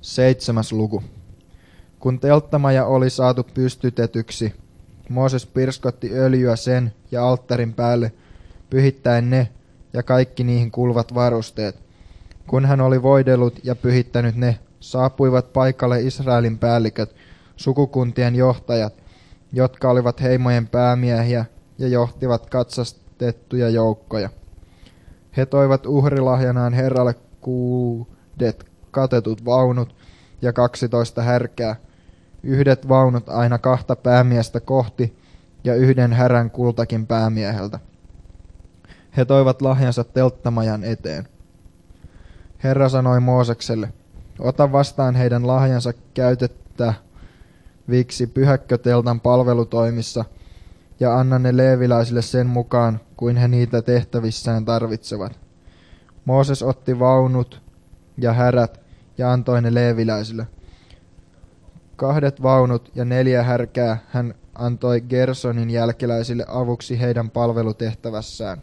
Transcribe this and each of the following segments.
7. luku. Kun telttamaja oli saatu pystytetyksi, Mooses pirskotti öljyä sen ja alttarin päälle, pyhittäen ne ja kaikki niihin kuuluvat varusteet. Kun hän oli voidellut ja pyhittänyt ne, saapuivat paikalle Israelin päälliköt, sukukuntien johtajat, jotka olivat heimojen päämiehiä ja johtivat katsastettuja joukkoja. He toivat uhrilahjanaan Herralle 6 katetut vaunut ja 12 härkää, 1 vaunut aina 2 päämiestä kohti ja 1 härän kultakin päämieheltä. He toivat lahjansa telttamajan eteen. Herra sanoi Moosekselle, ota vastaan heidän lahjansa käytettäviksi pyhäkköteltan palvelutoimissa ja anna ne leeviläisille sen mukaan, kuin he niitä tehtävissään tarvitsevat. Mooses otti vaunut ja härät ja antoi ne leeviläisille. 2 vaunut ja 4 härkää hän antoi Gersonin jälkeläisille avuksi heidän palvelutehtävässään.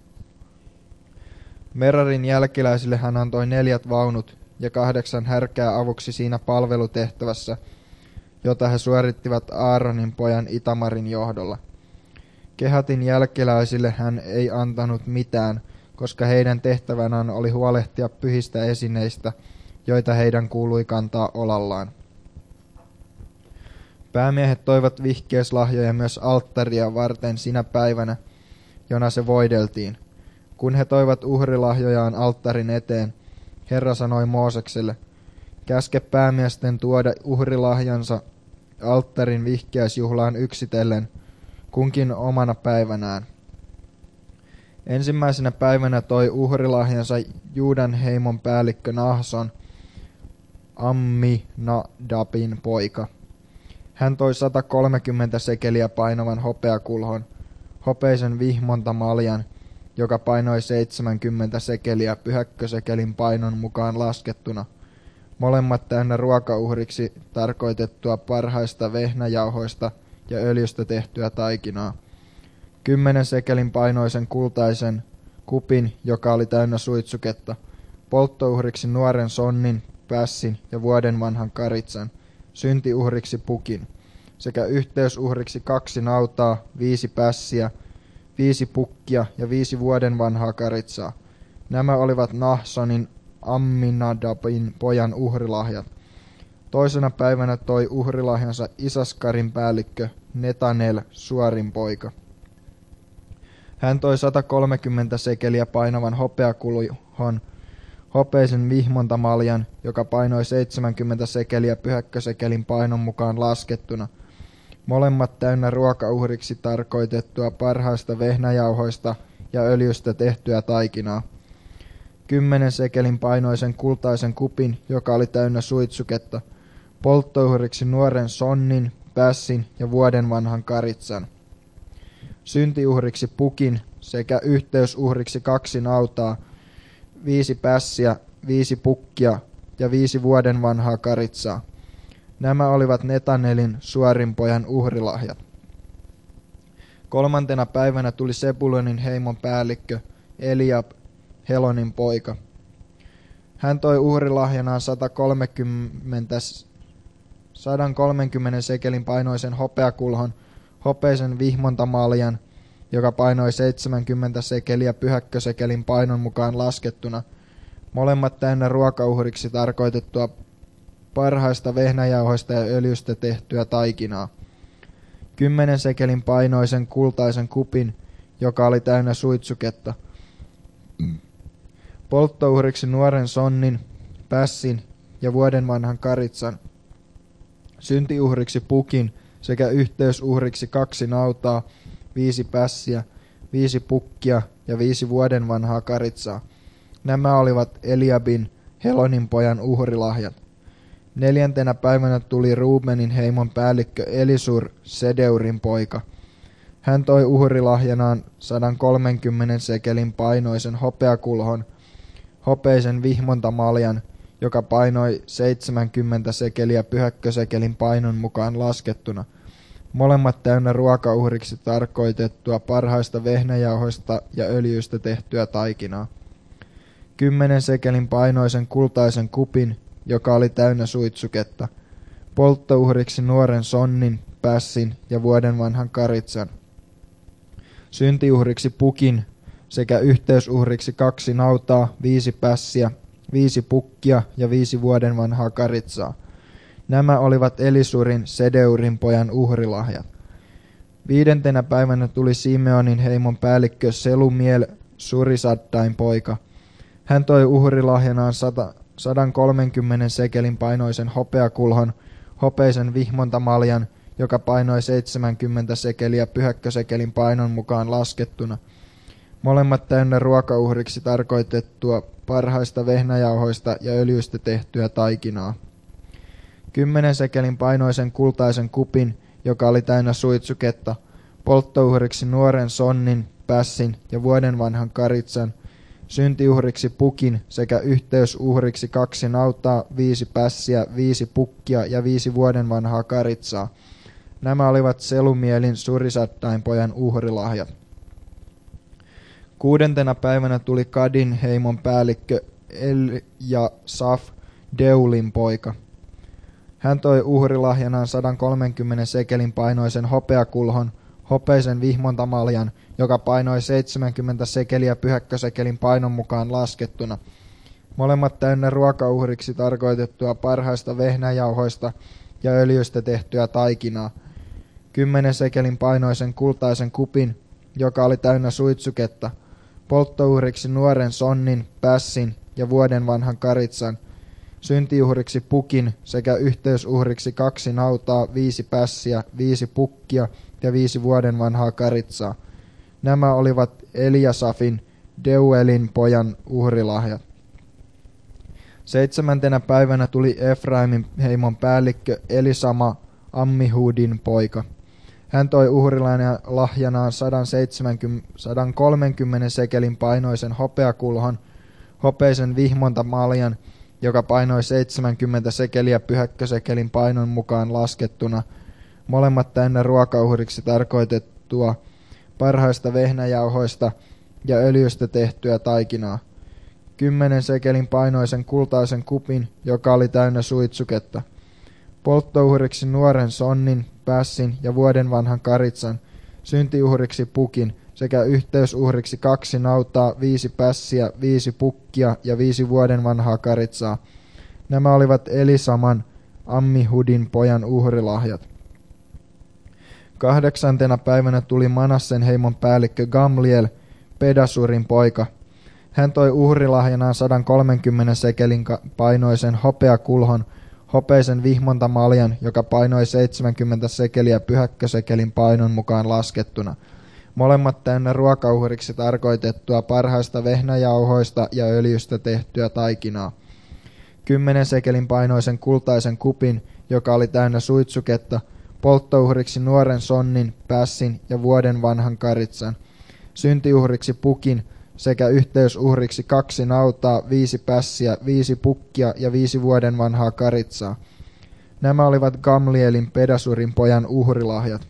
Merarin jälkeläisille hän antoi 4 vaunut ja 8 härkää avuksi siinä palvelutehtävässä, jota he suorittivat Aaronin pojan Itamarin johdolla. Kehatin jälkeläisille hän ei antanut mitään, koska heidän tehtävänään oli huolehtia pyhistä esineistä, joita heidän kuului kantaa olallaan. Päämiehet toivat vihkieslahjoja myös alttaria varten sinä päivänä, jona se voideltiin. Kun he toivat uhrilahjojaan alttarin eteen, Herra sanoi Moosekselle, käske päämiesten tuoda uhrilahjansa alttarin vihkiäisjuhlaan yksitellen, kunkin omana päivänään. Ensimmäisenä päivänä toi uhrilahjansa Juudan heimon päällikkö Nahson, Amminadabin poika. Hän toi 130 sekeliä painavan hopeakulhon, hopeisen vihmontamaljan, joka painoi 70 sekeliä pyhäkkösekelin painon mukaan laskettuna, molemmat täynnä ruokauhriksi tarkoitettua parhaista vehnäjauhoista ja öljystä tehtyä taikinaa. 10 sekelin painoisen kultaisen kupin, joka oli täynnä suitsuketta, polttouhriksi nuoren sonnin, pässin ja vuoden vanhan karitsan, syntiuhriksi pukin, sekä yhteysuhriksi 2 nautaa, 5 pässiä, 5 pukkia ja 5 vuoden vanhaa karitsaa. Nämä olivat Nahsonin Amminadabin pojan uhrilahjat. Toisena päivänä toi uhrilahjansa Isaskarin päällikkö Netanel, Suorin poika. Hän toi 130 sekeliä painavan hopeakulhon, hopeisen vihmontamaljan, joka painoi 70 sekeliä pyhäkkösekelin painon mukaan laskettuna, molemmat täynnä ruokauhriksi tarkoitettua parhaista vehnäjauhoista ja öljystä tehtyä taikinaa. 10 sekelin painoisen kultaisen kupin, joka oli täynnä suitsuketta, polttouhriksi nuoren sonnin, pässin ja vuoden vanhan karitsan. Syntiuhriksi pukin sekä yhteysuhriksi 2 nautaa, 5 pässiä, 5 pukkia ja 5 vuoden vanhaa karitsaa. Nämä olivat Netanelin, Suorin pojan uhrilahjat. 3. päivänä tuli Sebulonin heimon päällikkö Eliab, Helonin poika. Hän toi uhrilahjanaan 130 sekelin painoisen hopeakulhon, hopeisen vihmontamaljan, joka painoi 70 sekeliä pyhäkkösekelin painon mukaan laskettuna, molemmat täynnä ruokauhriksi tarkoitettua parhaista vehnäjauhoista ja öljystä tehtyä taikinaa. 10 sekelin painoisen kultaisen kupin, joka oli täynnä suitsuketta, polttouhriksi nuoren sonnin, pässin ja vuoden vanhan karitsan, syntiuhriksi pukin sekä yhteysuhriksi 2 nautaa, 5 pässiä, 5 pukkia ja 5 vuoden vanhaa karitsaa. Nämä olivat Eliabin, Helonin pojan uhrilahjat. 4. päivänä tuli Ruubenin heimon päällikkö Elisur, Sedeurin poika. Hän toi uhrilahjanaan 130 sekelin painoisen hopeakulhon, hopeisen vihmontamaljan, joka painoi 70 sekeliä pyhäkkösekelin painon mukaan laskettuna, molemmat täynnä ruokauhriksi tarkoitettua parhaista vehnäjauhoista ja öljystä tehtyä taikinaa. 10 sekelin painoisen kultaisen kupin, joka oli täynnä suitsuketta, polttouhriksi nuoren sonnin, pässin ja vuoden vanhan karitsan, syntiuhriksi pukin sekä yhteysuhriksi 2 nautaa, 5 pässiä, 5 pukkia ja 5 vuoden vanhaa karitsaa. Nämä olivat Elisurin, Sedeurin pojan uhrilahjat. 5. päivänä tuli Simeonin heimon päällikkö Selumiel, Surisaddain poika. Hän toi uhrilahjanaan 130 sekelin painoisen hopeakulhon, hopeisen vihmontamaljan, joka painoi 70 sekeliä pyhäkkösekelin painon mukaan laskettuna. Molemmat täynnä ruokauhriksi tarkoitettua parhaista vehnäjauhoista ja öljystä tehtyä taikinaa. 10 sekelin painoisen kultaisen kupin, joka oli täynnä suitsuketta, polttouhriksi nuoren sonnin, pässin ja vuoden vanhan karitsan, syntiuhriksi pukin sekä yhteysuhriksi 2 nautaa, 5 pässiä, 5 pukkia ja 5 vuoden vanhaa karitsaa. Nämä olivat Selumielin Surisaddain pojan uhrilahjat. 6. päivänä tuli Kadin heimon päällikkö Eljasaf, Deulin poika. Hän toi uhrilahjanaan 130 sekelin painoisen hopeakulhon, hopeisen vihmontamaljan, joka painoi 70 sekeliä pyhäkkösekelin painon mukaan laskettuna. Molemmat täynnä ruokauhriksi tarkoitettua parhaista vehnäjauhoista ja öljystä tehtyä taikinaa. 10 sekelin painoisen kultaisen kupin, joka oli täynnä suitsuketta, polttouhriksi nuoren sonnin, pässin ja vuoden vanhan karitsan, syntiuhriksi pukin sekä yhteysuhriksi 2 nautaa, 5 pässiä, 5 pukkia ja 5 vuoden vanhaa karitsaa. Nämä olivat Eliasafin, Deuelin pojan uhrilahjat. 7. päivänä tuli Efraimin heimon päällikkö Elisama, Ammihudin poika. Hän toi uhrilahjanaan 130 sekelin painoisen hopeakulhon, hopeisen vihmontamaljan, joka painoi 70 sekeliä pyhäkkösekelin painon mukaan laskettuna, molemmat täynnä ruokauhriksi tarkoitettua parhaista vehnäjauhoista ja öljystä tehtyä taikinaa. 10 sekelin painoisen kultaisen kupin, joka oli täynnä suitsuketta, polttouhriksi nuoren sonnin, pässin ja vuoden vanhan karitsan, syntiuhriksi pukin sekä yhteysuhriksi 2 nautaa, 5 pässiä, 5 pukkia ja 5 vuoden vanhaa karitsaa. Nämä olivat Elisaman, Ammihudin pojan uhrilahjat. 8. päivänä tuli Manassen heimon päällikkö Gamliel, Pedasurin poika. Hän toi uhrilahjanaan 130 sekelin painoisen hopeakulhon, hopeisen vihmontamaljan, joka painoi 70 sekeliä pyhäkkösekelin painon mukaan laskettuna. Molemmat täynnä ruokauhriksi tarkoitettua parhaista vehnäjauhoista ja öljystä tehtyä taikinaa. 10 sekelin painoisen kultaisen kupin, joka oli täynnä suitsuketta, polttouhriksi nuoren sonnin, pässin ja vuoden vanhan karitsan, syntiuhriksi pukin sekä yhteysuhriksi 2 nautaa, 5 pässiä, 5 pukkia ja 5 vuoden vanhaa karitsaa. Nämä olivat Gamlielin, Pedasurin pojan uhrilahjat.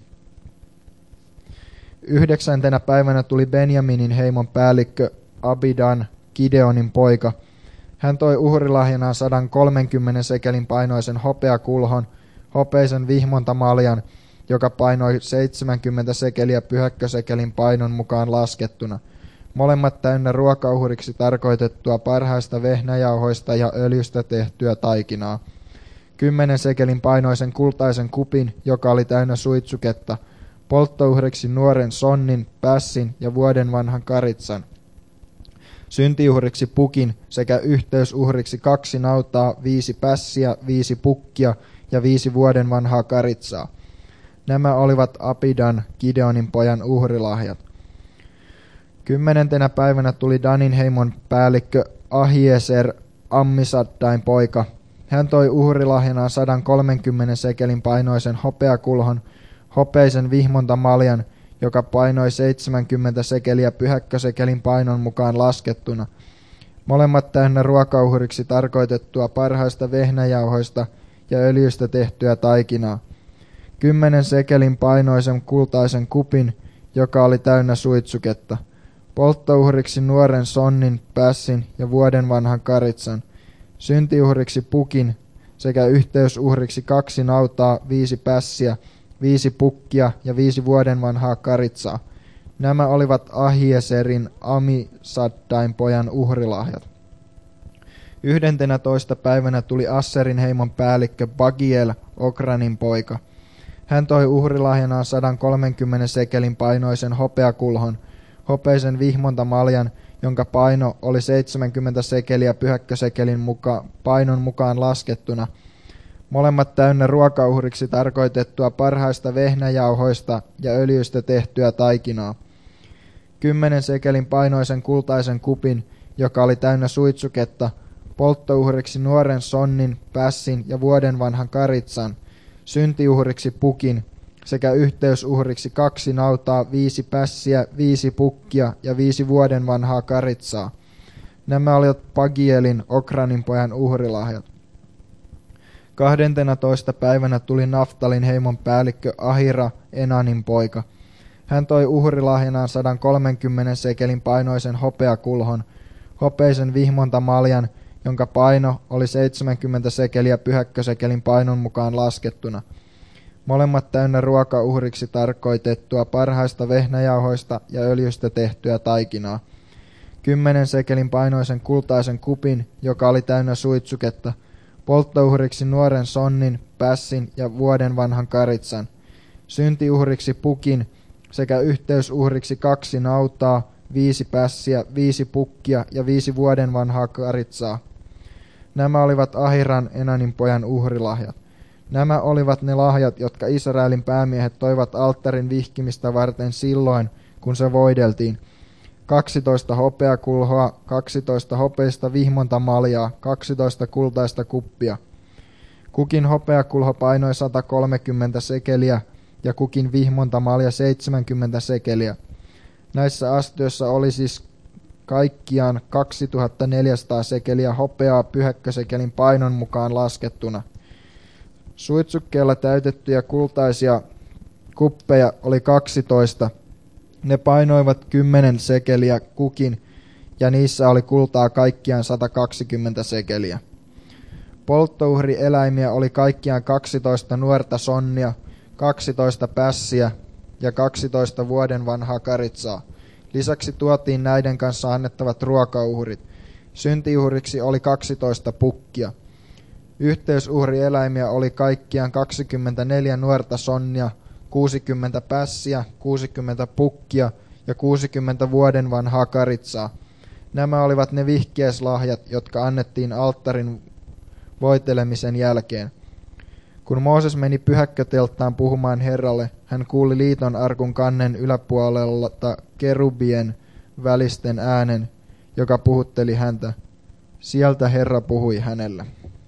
9. päivänä tuli Benjaminin heimon päällikkö Abidan, Gideonin poika. Hän toi uhrilahjanaan 130 sekelin painoisen hopeakulhon, hopeisen vihmontamaljan, joka painoi 70 sekeliä pyhäkkösekelin painon mukaan laskettuna. Molemmat täynnä ruokauhriksi tarkoitettua parhaista vehnäjauhoista ja öljystä tehtyä taikinaa. 10 sekelin painoisen kultaisen kupin, joka oli täynnä suitsuketta, polttouhriksi nuoren sonnin, pässin ja vuoden vanhan karitsan, syntiuhriksi pukin sekä yhteysuhriksi 2 nautaa, 5 pässiä, 5 pukkia ja 5 vuoden vanhaa karitsaa. Nämä olivat Abidan, Gideonin pojan uhrilahjat. 10. päivänä tuli Danin heimon päällikkö Ahieser, Ammisaddain poika. Hän toi uhrilahjanaan 130 sekelin painoisen hopeakulhon, hopeisen vihmontamaljan, joka painoi 70 sekeliä pyhäkkösekelin painon mukaan laskettuna. Molemmat täynnä ruokauhriksi tarkoitettua parhaista vehnäjauhoista ja öljystä tehtyä taikinaa. 10 sekelin painoisen kultaisen kupin, joka oli täynnä suitsuketta, polttouhriksi nuoren sonnin, pässin ja vuoden vanhan karitsan, syntiuhriksi pukin sekä yhteysuhriksi 2 nautaa, 5 pässiä, 5 pukkia ja 5 vuoden vanhaa karitsaa. Nämä olivat Ahieserin Amisaddain pojan uhrilahjat. 11. päivänä tuli Asserin heimon päällikkö Pagiel, Okranin poika. Hän toi uhrilahjanaan 130 sekelin painoisen hopeakulhon, hopeisen vihmontamaljan, jonka paino oli 70 sekeliä pyhäkkösekelin painon mukaan laskettuna, molemmat täynnä ruokauhriksi tarkoitettua parhaista vehnäjauhoista ja öljystä tehtyä taikinaa. 10 sekelin painoisen kultaisen kupin, joka oli täynnä suitsuketta, polttouhriksi nuoren sonnin, pässin ja vuoden vanhan karitsan, syntiuhriksi pukin sekä yhteysuhriksi 2 nautaa, 5 pässiä, 5 pukkia ja 5 vuoden vanhaa karitsaa. Nämä olivat Pagielin, Okranin pojan uhrilahjat. 12. päivänä tuli Naftalin heimon päällikkö Ahira, Enanin poika. Hän toi uhrilahjanaan 130 sekelin painoisen hopeakulhon, hopeisen vihmontamaljan, jonka paino oli 70 sekeliä pyhäkkösekelin painon mukaan laskettuna, molemmat täynnä ruokauhriksi tarkoitettua parhaista vehnäjauhoista ja öljystä tehtyä taikinaa. 10 sekelin painoisen kultaisen kupin, joka oli täynnä suitsuketta, polttouhriksi nuoren sonnin, pässin ja vuoden vanhan karitsan, syntiuhriksi pukin sekä yhteysuhriksi 2 nautaa, 5 pässiä, 5 pukkia ja 5 vuoden vanhaa karitsaa. Nämä olivat Ahiran, Enanin pojan uhrilahjat. Nämä olivat ne lahjat, jotka Israelin päämiehet toivat alttarin vihkimistä varten silloin, kun se voideltiin. 12 hopeakulhoa, 12 hopeista vihmontamaljaa, 12 kultaista kuppia. Kukin hopeakulho painoi 130 sekeliä ja kukin vihmontamalja 70 sekeliä. Näissä astioissa oli siis kaikkiaan 2400 sekeliä hopeaa pyhäkkösekelin painon mukaan laskettuna. Suitsukkeella täytettyjä kultaisia kuppeja oli 12. Ne painoivat 10 sekeliä kukin, ja niissä oli kultaa kaikkiaan 120 sekeliä. Polttouhrieläimiä oli kaikkiaan 12 nuorta sonnia, 12 pässiä ja 12 vuoden vanhaa karitsaa. Lisäksi tuotiin näiden kanssa annettavat ruokauhrit. Syntiuhriksi oli 12 pukkia. Yhteysuhrieläimiä oli kaikkiaan 24 nuorta sonnia, 60 pässiä, 60 pukkia ja 60 vuoden vanhaa karitsaa. Nämä olivat ne vihkieslahjat, jotka annettiin alttarin voitelemisen jälkeen. Kun Mooses meni pyhäkkötelttaan puhumaan Herralle, hän kuuli liiton arkun kannen yläpuolelta kerubien välisten äänen, joka puhutteli häntä. Sieltä Herra puhui hänelle.